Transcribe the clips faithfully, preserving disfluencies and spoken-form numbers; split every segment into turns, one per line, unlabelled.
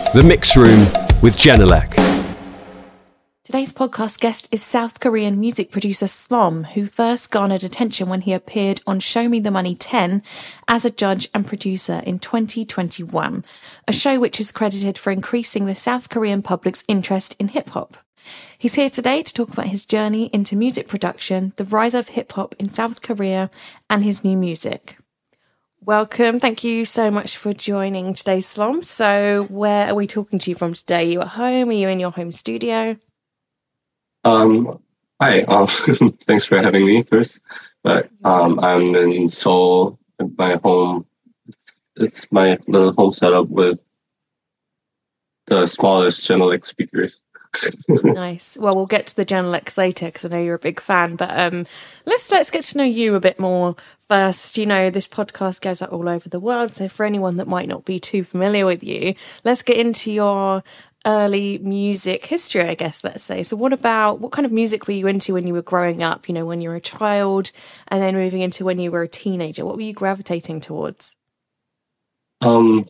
The Mix Room with Genelec.
Today's podcast guest is South Korean music producer Slom, who first garnered attention when he appeared on Show Me the Money ten as a judge and producer in twenty twenty-one, a show which is credited for increasing the South Korean public's interest in hip-hop. He's here today to talk about his journey into music production, the rise of hip-hop in South Korea, and his new music. Welcome. Thank you so much for joining today, Slom. So where are we talking to you from today? Are you at home? Are you in your home studio?
Um, hi. Um, thanks for having me first. But um, I'm in Seoul, at my home. It's, it's my little home setup with the smallest Genelec speakers.
Nice. Well, we'll get to the Genelec later because I know you're a big fan. But um, let's let's get to know you a bit more first. You know, this podcast goes out all over the world. So for anyone that might not be too familiar with you, let's get into your early music history, I guess, let's say. So what about, what kind of music were you into when you were growing up, you know, when you were a child and then moving into when you were a teenager? What were you gravitating towards?
Um,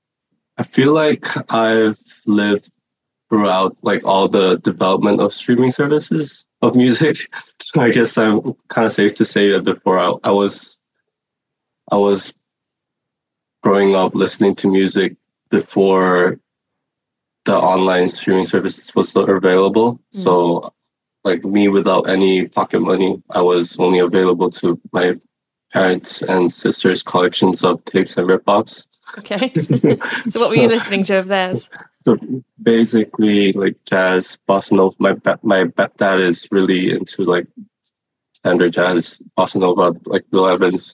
I feel like I've lived throughout like all the development of streaming services of music. So I guess I'm kind of safe to say that before I, I was I was growing up listening to music before the online streaming services was available. Mm. So like me without any pocket money, I was only available to my parents and sisters' collections of tapes and rip-offs.
Okay. So what were you listening to of theirs?
So basically, like jazz, bossa nova. My my dad is really into like standard jazz, bossa nova, like Bill Evans,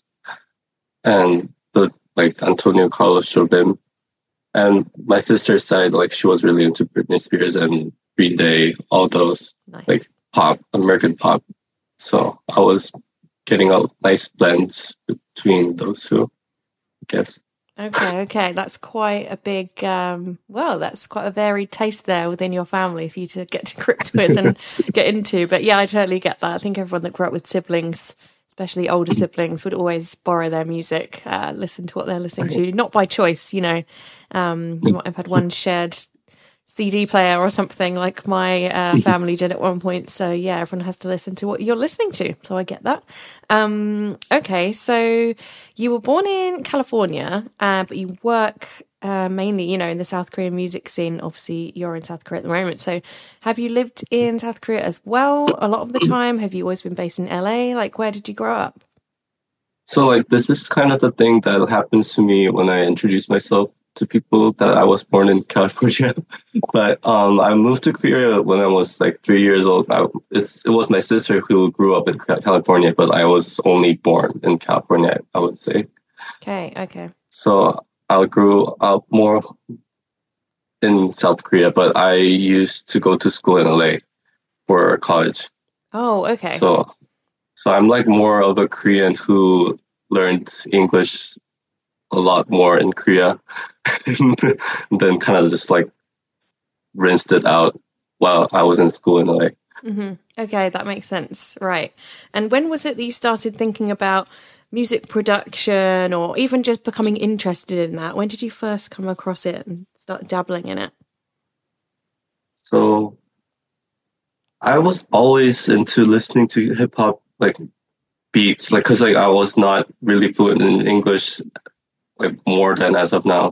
and the like Antonio Carlos Jobim. And my sister's side, like she was really into Britney Spears and Green Day, all those nice. Like pop, American pop. So I was getting a nice blend between those two, I guess.
Okay, okay. That's quite a big, um, well, that's quite a varied taste there within your family for you to get to grips with and get into. But yeah, I totally get that. I think everyone that grew up with siblings, especially older siblings, would always borrow their music, uh, listen to what they're listening to, not by choice, you know. Um, you might have had one shared C D player or something like my uh, family did at one point. So yeah, everyone has to listen to what you're listening to. So I get that. Um, okay, so you were born in California, uh, but you work uh, mainly, you know, in the South Korean music scene. Obviously, you're in South Korea at the moment. So have you lived in South Korea as well a lot of the time? Have you always been based in L A? Like, where did you grow up?
So like this is kind of the thing that happens to me when I introduce myself to people that I was born in California. But um, I moved to Korea when I was like three years old. I, it's, it was my sister who grew up in California, but I was only born in California, I would say.
Okay, okay.
So I grew up more in South Korea, but I used to go to school in L A for college.
Oh, okay.
So, so I'm like more of a Korean who learned English a lot more in Korea and then kind of just like rinsed it out while I was in school in L A.
Mm-hmm. Okay, that makes sense. Right. And when was it that you started thinking about music production or even just becoming interested in that? When did you first come across it and start dabbling in it?
So I was always into listening to hip hop, like beats, like, cause like I was not really fluent in English, like more than as of now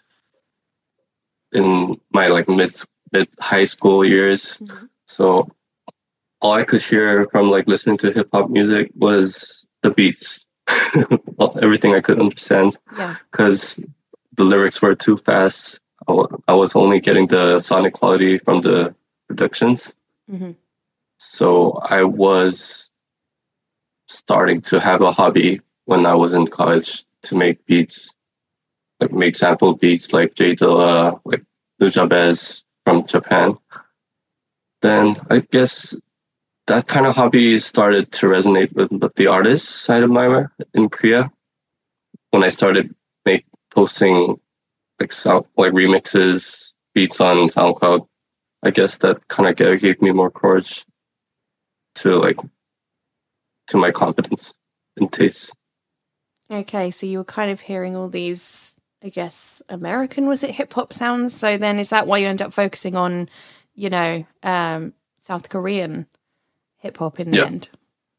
in my like mid mid high school years. Mm-hmm. So all I could hear from like listening to hip hop music was the beats, everything I could understand.
Yeah.
Because the lyrics were too fast. I, w- I was only getting the sonic quality from the productions.
Mm-hmm.
So I was starting to have a hobby when I was in college to make beats, like make sample beats like J Dilla, like Nujabes from Japan. Then I guess that kind of hobby started to resonate with, with the artist side of my work in Korea. When I started make posting like sound, like remixes, beats on SoundCloud, I guess that kind of gave me more courage to like to my confidence and taste.
Okay, so you were kind of hearing all these I guess, American, was it, hip-hop sounds? So then is that why you end up focusing on, you know, um, South Korean hip-hop in the
Yeah.
end?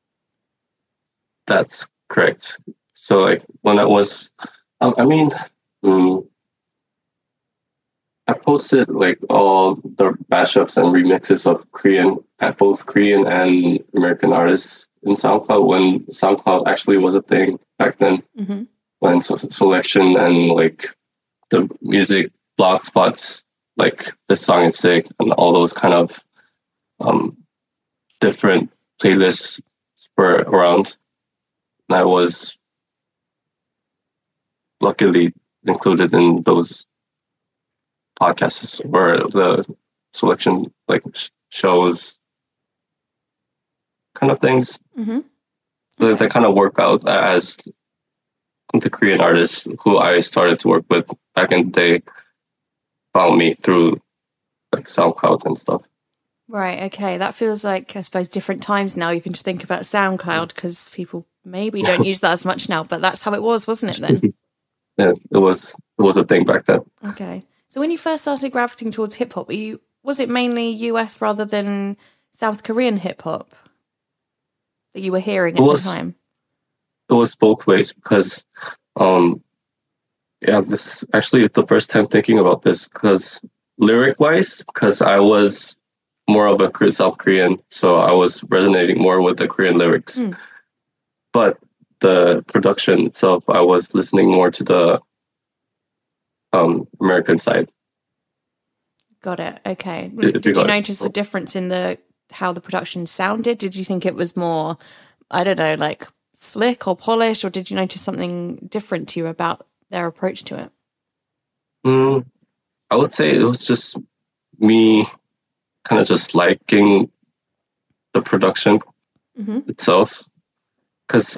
That's correct. So like when I was, I, I mean, mm, I posted like all the mashups and remixes of Korean, at both Korean and American artists in SoundCloud when SoundCloud actually was a thing back then.
Mm-hmm.
When so- selection and like the music blog spots, like This Song Is Sick and all those kind of um, different playlists were around. And I was luckily included in those podcasts or the selection like sh- shows kind of things.
Mm-hmm.
They,
Okay.
they kind of work out as the Korean artists who I started to work with back in the day found me through like SoundCloud and stuff.
Right, okay. That feels like, I suppose, different times now. You can just think about SoundCloud because people maybe don't use that as much now, but that's how it was, wasn't it then?
Yeah, it was it was a thing back then.
Okay. So when you first started gravitating towards hip hop, you was it mainly U S rather than South Korean hip hop that you were hearing at
It was-
the time?
It was both ways because, um, yeah, this is actually the first time thinking about this because lyric wise, because I was more of a Kore- South Korean, so I was resonating more with the Korean lyrics.
Mm.
But the production itself, I was listening more to the um, American side.
Got it. Okay.
If you
Did you
got it.
notice a difference in the how the production sounded? Did you think it was more, I don't know, like slick or polished, or did you notice something different to you about their approach to it?
Mm, I would say it was just me kind of just liking the production
Mm-hmm.
itself because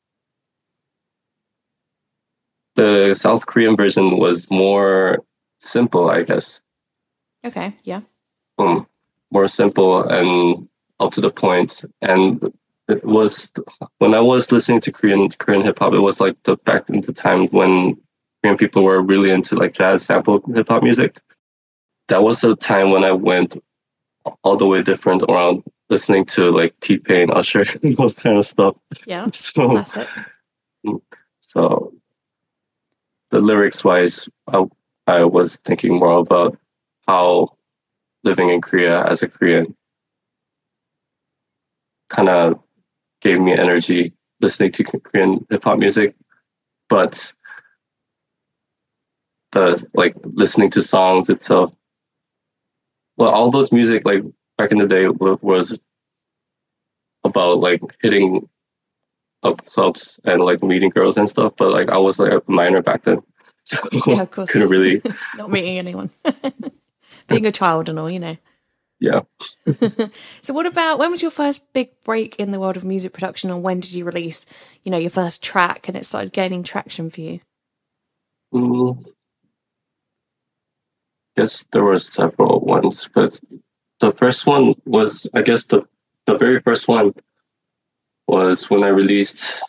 the South Korean version was more simple, I guess.
Okay. Yeah.
Um, more simple and up to the point. And it was when I was listening to Korean Korean hip hop, it was like the back in the time when Korean people were really into like jazz sample hip hop music. That was a time when I went all the way different around listening to like T-Pain, Usher, and those kind of stuff.
Yeah.
So,
Classic.
so the lyrics wise, I, I was thinking more about how living in Korea as a Korean kind of gave me energy listening to Korean hip hop music, but the like listening to songs itself. Well, all those music like back in the day w- was about like hitting up clubs and like meeting girls and stuff. But like I was like a minor back then, so
Yeah, of course.
couldn't really.
Not meeting anyone. Being a child and all, you know.
Yeah.
So what about, when was your first big break in the world of music production, and when did you release, you know, your first track and it started gaining traction for you?
Mm, guess there were several ones, but the first one was, I guess the the very first one was when I released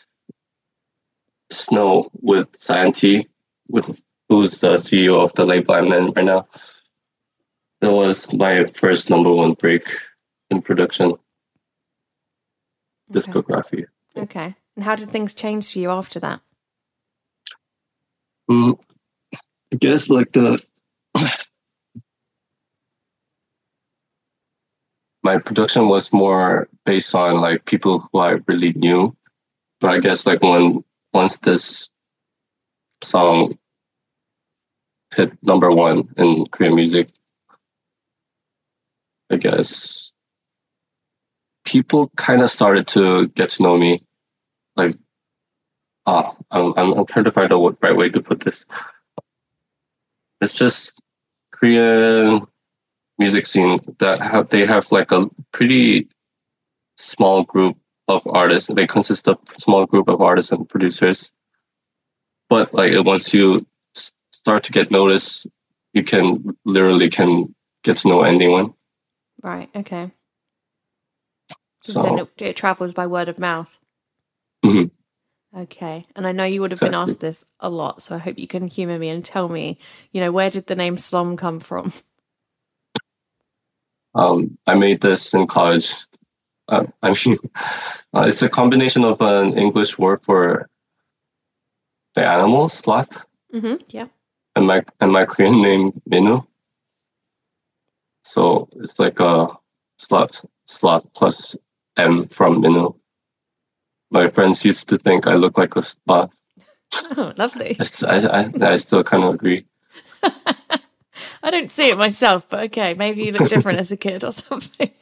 Snow with Cyan T, with who's the C E O of the label I'm in right now. That was my first number one break in production
Okay.
discography.
Okay. And how did things change for you after that?
Mm, I guess like the my production was more based on like people who I really knew. But I guess like when once this song hit number one in Korean music, I guess people kind of started to get to know me. Like, ah, I'm, I'm I'm trying to find the right way to put this. It's just Korean music scene that have they have like a pretty small group of artists. They consist of a small group of artists and producers. But like once you s- start to get noticed, you can literally can get to know anyone.
Right. Okay. Because
So
then it, it travels by word of mouth.
Mhm.
Okay. And I know you would have been
Exactly.
asked this a lot, so I hope you can humor me and tell me, you know, where did the name Slom come from?
Um, I made this in college. Uh, I mean, uh, it's a combination of an English word for the animal, sloth,
Hmm. Yeah.
and my and my Korean name, Minu. So it's like a sloth, sloth plus M from Minu. My friends used to think I look like a sloth.
Oh, lovely.
I, s- I, I, I still kind of agree.
I don't see it myself, but okay, maybe you look different as a kid or something.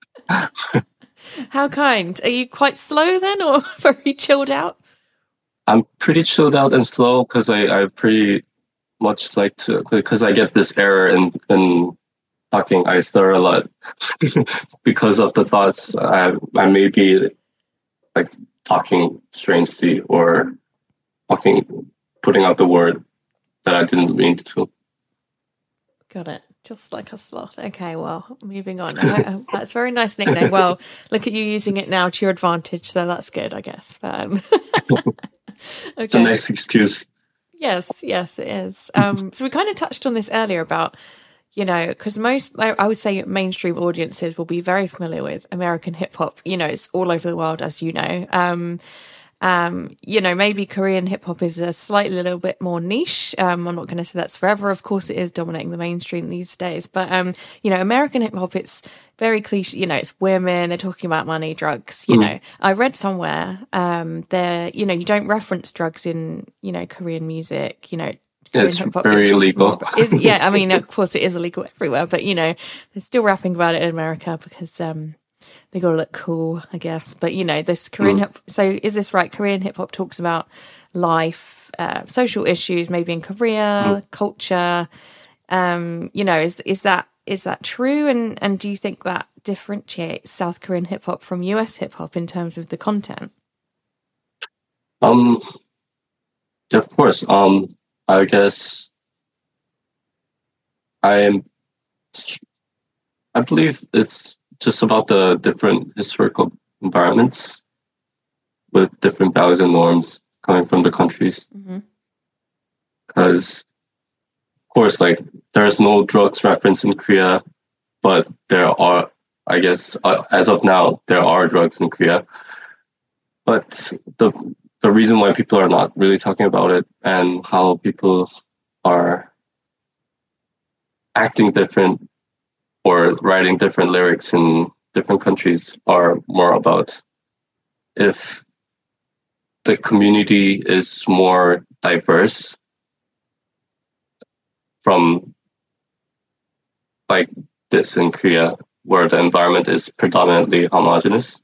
How kind. Are you quite slow then, or very chilled out?
I'm pretty chilled out and slow because I, I pretty much like to, because I get this error in, in talking. I stir a lot because of the thoughts. I, I may be like talking strangely or talking, putting out the word that I didn't mean to.
Got it. Just like a sloth. Okay, well, moving on. I, I, that's a very nice nickname. Well, look at you using it now to your advantage, so that's good, I guess. But, um,
It's a
okay.
nice excuse.
Yes, yes, it is. Um, so we kind of touched on this earlier about, you know, because most, I, I would say mainstream audiences will be very familiar with American hip hop. You know, it's all over the world, as you know. Um, um, you know, maybe Korean hip hop is a slightly little bit more niche. Um, I'm not going to say that's forever. Of course, it is dominating the mainstream these days. But, um, you know, American hip hop, it's very cliche. You know, it's women, they're talking about money, drugs. You
Mm.
know, I read somewhere, um, there, you know, you don't reference drugs in, you know, Korean music, you know, Korean
It's
hip hop, it
very
talks more
illegal.
about, is, yeah, I mean, of course it is illegal everywhere, but, you know, they're still rapping about it in America because, um, they got to look cool, I guess. But you know, this Korean
Mm.
hip. So is this right? Korean hip hop talks about life, uh, social issues, maybe in
Mm.
Korea, culture. Um, you know, is is that is that true? And and do you think that differentiates South Korean hip hop from U S hip hop in terms of the content?
Um, of course. Um, I guess I am. I believe it's just about the different historical environments with different values and norms coming from the countries.
Mm-hmm.
Because, of course, like there's no drugs reference in Korea, but there are, I guess, uh, as of now, there are drugs in Korea. But the the reason why people are not really talking about it and how people are acting different or writing different lyrics in different countries are more about if the community is more diverse from like this in Korea, where the environment is predominantly homogenous.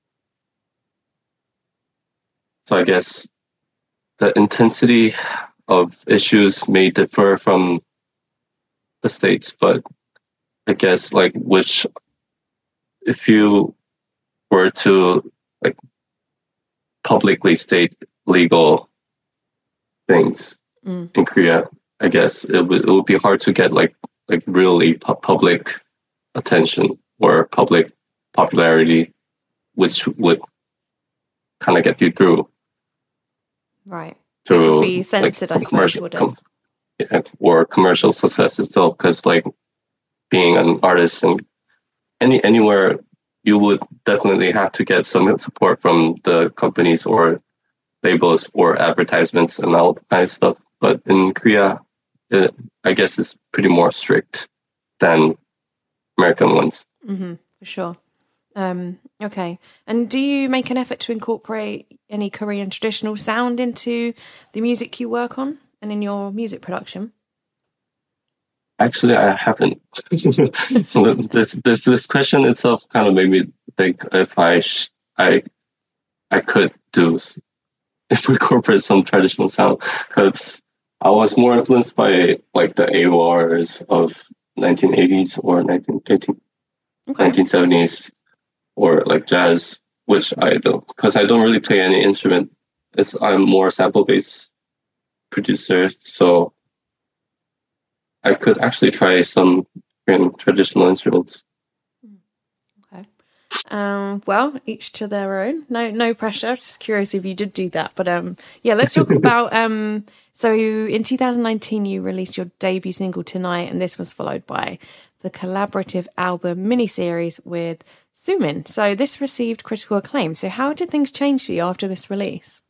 So I guess the intensity of issues may differ from the states, but I guess like which if you were to like publicly state legal things
Mm.
in Korea, I guess it would it would be hard to get like like really pu- public attention or public popularity, which would kind of get you through
Right. It would
through
be
like
censored, I suppose,
commercial
would it?
com- or commercial success itself. Because like being an artist and any anywhere, you would definitely have to get some support from the companies or labels or advertisements and all that kind of stuff. But in Korea, it, I guess it's pretty more strict than American ones.
Mm-hmm, for sure. Um, okay. And do you make an effort to incorporate any Korean traditional sound into the music you work on and in your music production?
Actually, I haven't. this this this question itself kind of made me think if I sh- I I could do s- if we incorporate some traditional sound because I was more influenced by like the A W A Rs of nineteen eighties or nineteen eighteen
Okay.
nineteen seventies or like jazz, which I don't because I don't really play any instrument. It's I'm more sample based producer, so I could actually try some Korean traditional instruments.
Okay. Um, well, each to their own. No, no pressure. Just curious if you did do that. But um, yeah, let's talk about um. So in two thousand nineteen, you released your debut single "Tonight," and this was followed by the collaborative album miniseries with Sumin. So this received critical acclaim. So how did things change for you after this release?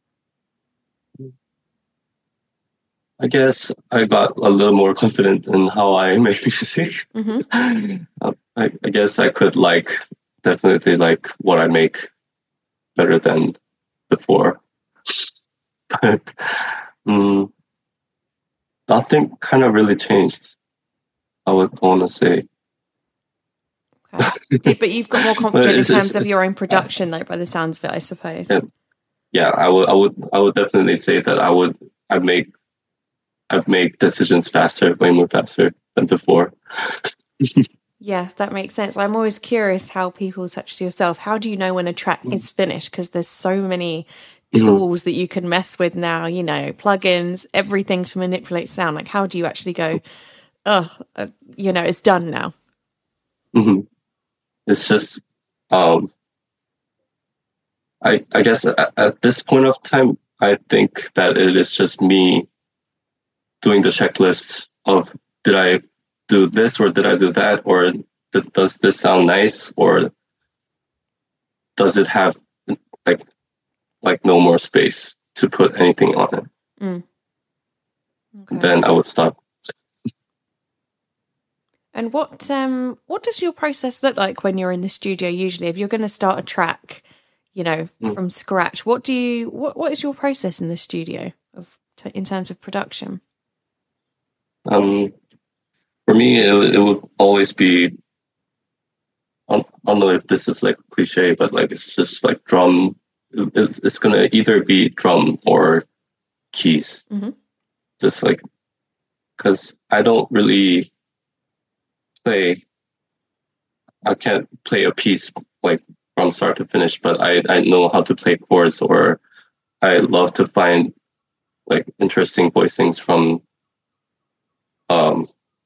I guess I got a little more confident in how I make music.
Mm-hmm.
I, I guess I could like definitely like what I make better than before. But um, nothing kind of really changed, I would want to say.
Okay. But you've got more confidence in terms of your own production, though, by the sounds of it, I suppose.
Yeah, yeah, I would, I would, I would definitely say that I would, I make, I make decisions faster, way more faster than before.
Yeah, that makes sense. I'm always curious how people such as yourself, how do you know when a track is finished? Because there's so many tools mm-hmm. that you can mess with now, you know, plugins, everything to manipulate sound. Like, how do you actually go, oh, uh, you know, it's done now?
Mm-hmm. It's just, um, I, I guess at, at this point of time, I think that it is just me doing the checklist of, did I do this or did I do that, or th- does this sound nice, or does it have like like no more space to put anything on it? Mm. Okay. Then I would stop.
And what um what does your process look like when you're in the studio? Usually, if you're going to start a track, you know, mm. from scratch, what do you what what is your process in the studio of t- in terms of production?
Um. For me, it, it would always be, I don't know if this is like a cliche, but like it's just like drum. It's, it's going to either be drum or keys. Mm-hmm. Just like, because I don't really play, I can't play a piece like from start to finish, but I, I know how to play chords, or I love to find like interesting voicings from um.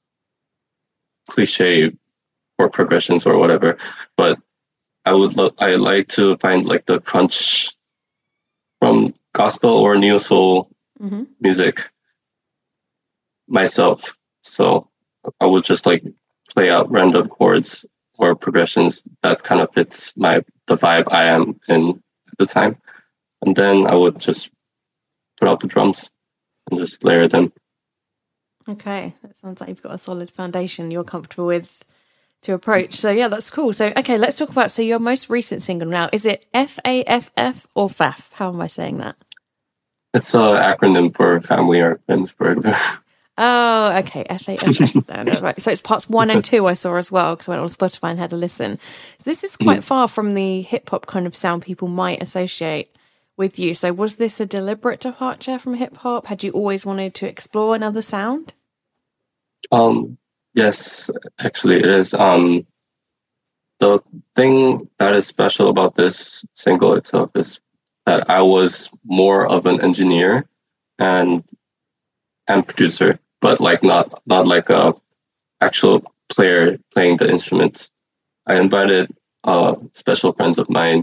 cliche or progressions or whatever, but I would lo- I like to find like the crunch from gospel or neo soul mm-hmm. music myself. So I would just like play out random chords or progressions that kind of fits my the vibe I am in at the time, and then I would just put out the drums and just layer them.
Okay, that sounds like you've got a solid foundation you're comfortable with to approach. So yeah, that's cool. So okay, let's talk about, so your most recent single now, is it F A F F or F A F? How am I saying that?
It's an acronym for Family Are Friends Forever.
Oh, okay, F A F F. No, no, right. So it's parts one and two I saw as well, because I went on Spotify and had a listen. This is quite far from the hip-hop kind of sound people might associate with you. So was this a deliberate departure from hip hop? Had you always wanted to explore another sound?
Um, yes, actually it is. Um, the thing that is special about this single itself is that I was more of an engineer and and producer, but like not not like a actual player playing the instruments. I invited uh, special friends of mine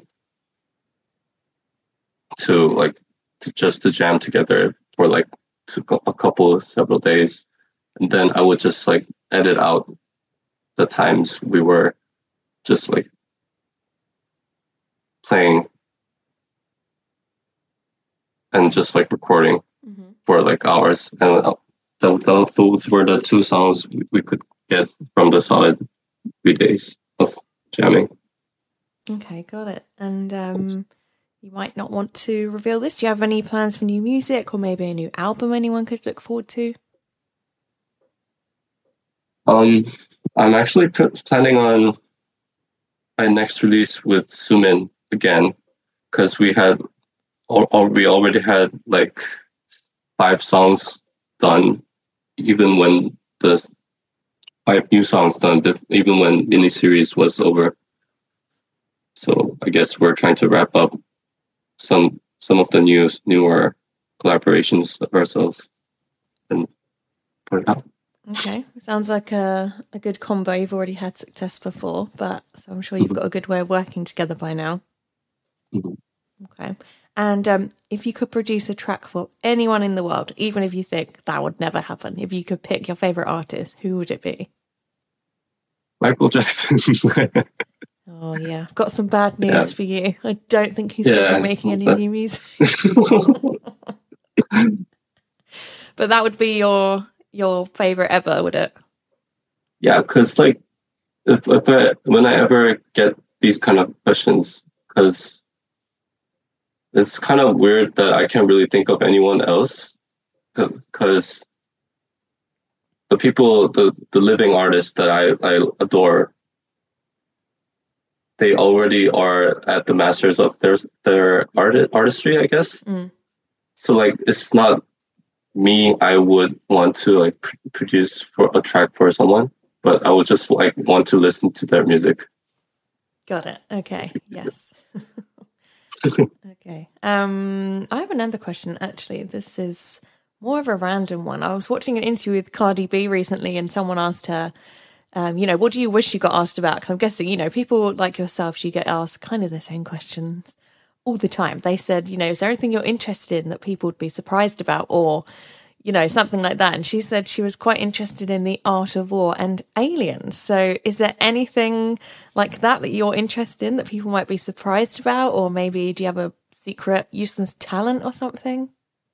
to like to just to jam together for like to a couple several days, and then I would just like edit out the times we were just like playing and just like recording mm-hmm. for like hours, and the, the, those were the two songs we could get from the solid three days of jamming.
Okay, got it. And um you might not want to reveal this. Do you have any plans for new music, or maybe a new album anyone could look forward to?
Um, I'm actually p- planning on my next release with Sumin again, because we had, or, or we already had like five songs done, even when the five new songs done, even when mini series was over. So I guess we're trying to wrap up some some of the new newer collaborations of ourselves and put it out.
Okay, sounds like a, a good combo. You've already had success before, but so I'm sure you've got a good way of working together by now.
Mhm.
Okay. And um, if you could produce a track for anyone in the world, even if you think that would never happen, if you could pick your favorite artist, who would it be?
Michael Jackson.
Oh, yeah. I've got some bad news
Yeah.
for you. I don't think he's
Yeah,
going to be making any
but-
new music. But that would be your your favorite ever, would it?
Yeah, because like if, if I when I ever get these kind of questions, because it's kind of weird that I can't really think of anyone else, because the people, the the living artists that I I adore, they already are at the masters of their their art artistry, I guess.
Mm.
So like it's not me I would want to like pr- produce for a track for someone, but I would just like want to listen to their music.
Got it. Okay. Yes. Okay. Um, I have another question, actually. This is more of a random one. I was watching an interview with Cardi B recently, and someone asked her, um, you know, what do you wish you got asked about? Because I'm guessing, you know, people like yourself, you get asked kind of the same questions all the time. They said, you know, is there anything you're interested in that people would be surprised about, or, you know, something like that? And she said she was quite interested in the art of war and aliens. So is there anything like that that you're interested in that people might be surprised about? Or maybe do you have a secret useless talent or something?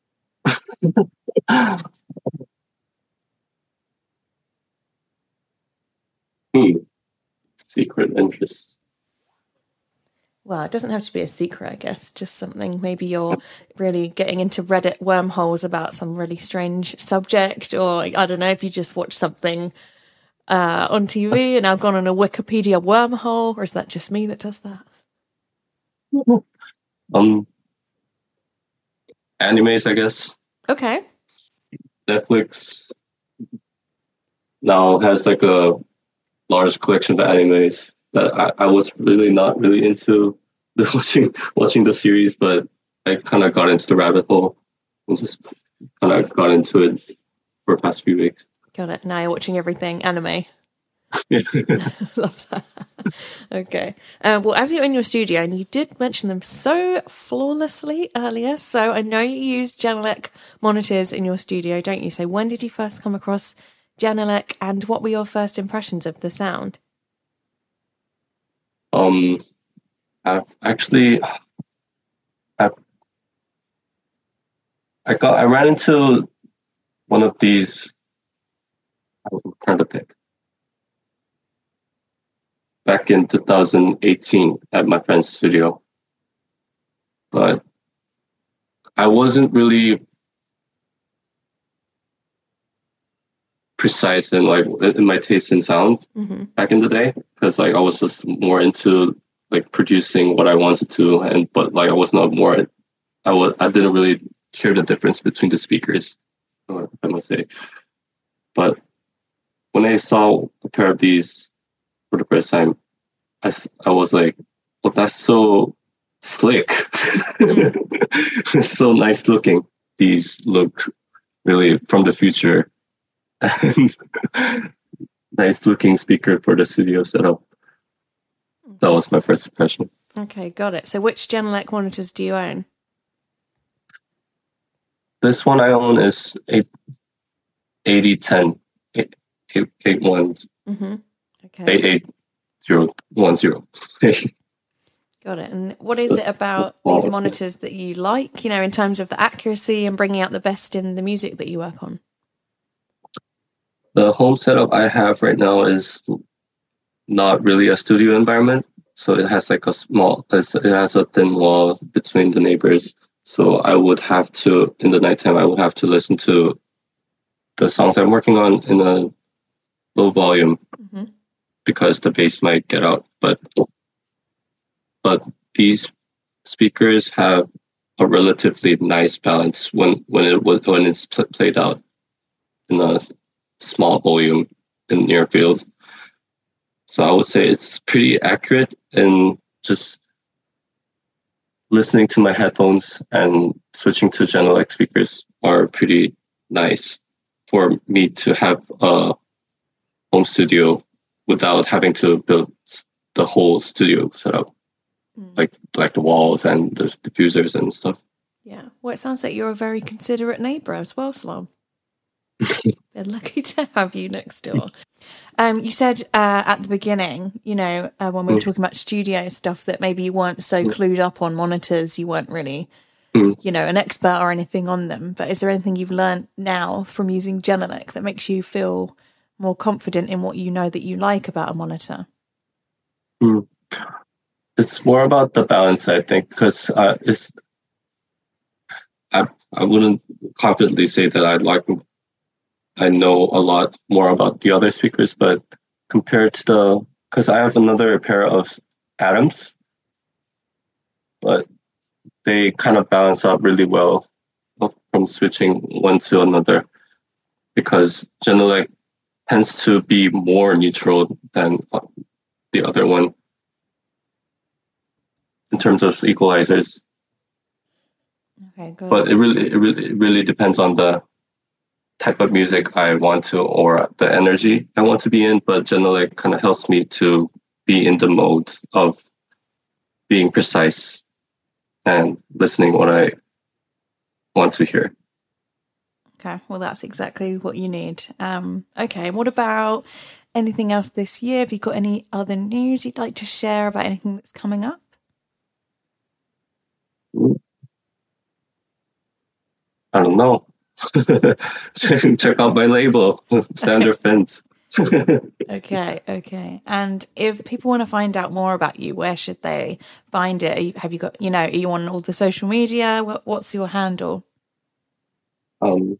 Hmm. Secret interests.
Well, it doesn't have to be a secret, I guess. Just something, maybe you're really getting into Reddit wormholes about some really strange subject, or I don't know, if you just watch something uh, on T V and I've gone on a Wikipedia wormhole, or is that just me that does that?
Um, animes, I guess.
Okay.
Netflix now has like a large collection of animes that I, I was really not really into the watching watching the series, but I kind of got into the rabbit hole and just kind of got into it for the past few weeks.
Got it. Now you're watching everything anime. Love that. Okay. Uh, well, as you're in your studio, and you did mention them so flawlessly earlier, so I know you use Genelec monitors in your studio, don't you? So when did you first come across Genelec, and what were your first impressions of the sound?
Um, I've actually, I've, I got, I ran into one of these. I'm trying to think. Back in two thousand eighteen at my friend's studio, but I wasn't really precise in like in my taste in sound
Mm-hmm.
back in the day, because like I was just more into like producing what I wanted to, and but like I was not more I was I didn't really hear the difference between the speakers, uh, I must say. But when I saw a pair of these for the first time, I, I was like, well, that's so slick. It's so nice looking. These look really from the future. And nice looking speaker for the studio setup. That was my first impression.
Okay, got it. So which Genelec monitors do you own?
This one I own is eight, eighty ten, eight, eight, eight ones,
Mm-hmm. Okay.
eight eight zero one zero.
Got it. And what is it about these monitors that you like, you know, in terms of the accuracy and bringing out the best in the music that you work on?
The home setup I have right now is not really a studio environment. So it has like a small, it has a thin wall between the neighbors. So I would have to, in the nighttime, I would have to listen to the songs I'm working on in a low volume,
Mm-hmm.
because the bass might get out. But but these speakers have a relatively nice balance when when it was when it's pl- played out in a small volume in near field. So I would say it's pretty accurate, and just listening to my headphones and switching to Genelec speakers are pretty nice. for me to have a home studio without having to build the whole studio setup, mm. like like the walls and the diffusers and stuff.
Yeah. Well, it sounds like you're a very considerate neighbour as well, Sloan. They're lucky to have you next door. Um, you said uh, at the beginning, you know, uh, when we were talking about studio stuff, that maybe you weren't so clued up on monitors. You weren't really, mm. you know, an expert or anything on them. But is there anything you've learned now from using Genelec that makes you feel more confident in what you know that you like about a monitor?
Mm. It's more about the balance, I think, because uh, it's. I I wouldn't confidently say that I like. I know a lot more about the other speakers, but compared to the, because I have another pair of Adams, but they kind of balance out really well from switching one to another, because Genelec tends to be more neutral than the other one in terms of equalizers.
Okay, good.
But it really, it really, it really depends on the type of music I want to, or the energy I want to be in. But Genelec kind of helps me to be in the mode of being precise and listening what I want to hear.
Okay, well, that's exactly what you need. Um, okay, what about anything else this year? Have you got any other news you'd like to share about anything that's coming up?
I don't know. Check out my label, Standard Fence.
okay, okay. And if people want to find out more about you, where should they find it? Are you, have you got, you know, are you on all the social media? What, what's your handle?
Um,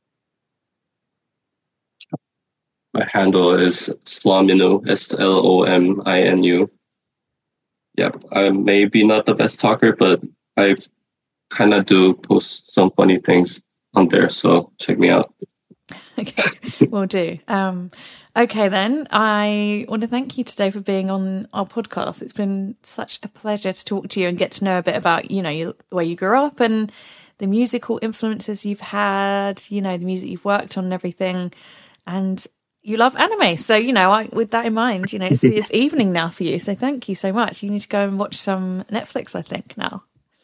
my handle is Slominu, S L O M I N U. Yep, I may be not the best talker, but I kind of do post some funny things on there, so check me out.
Okay, will do. Um, okay, then I want to thank you today for being on our podcast. It's been such a pleasure to talk to you and get to know a bit about, you know, you, where you grew up and the musical influences you've had, you know, the music you've worked on and everything. And you love anime, so you know, I, with that in mind, you know, it's, it's evening now for you. So thank you so much. You need to go and watch some Netflix, I think, now.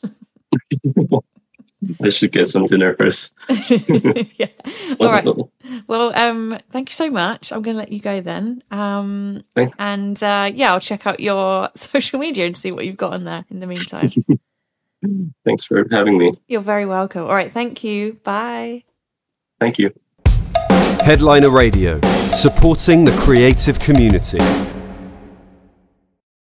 I should get some dinner first.
Yeah. All right. Well, um, thank you so much. I'm going to let you go then. Um,
Thanks.
and uh, yeah, I'll check out your social media and see what you've got on there in the meantime.
Thanks for having me.
You're very welcome. All right. Thank you. Bye.
Thank you.
Headliner Radio, supporting the creative community.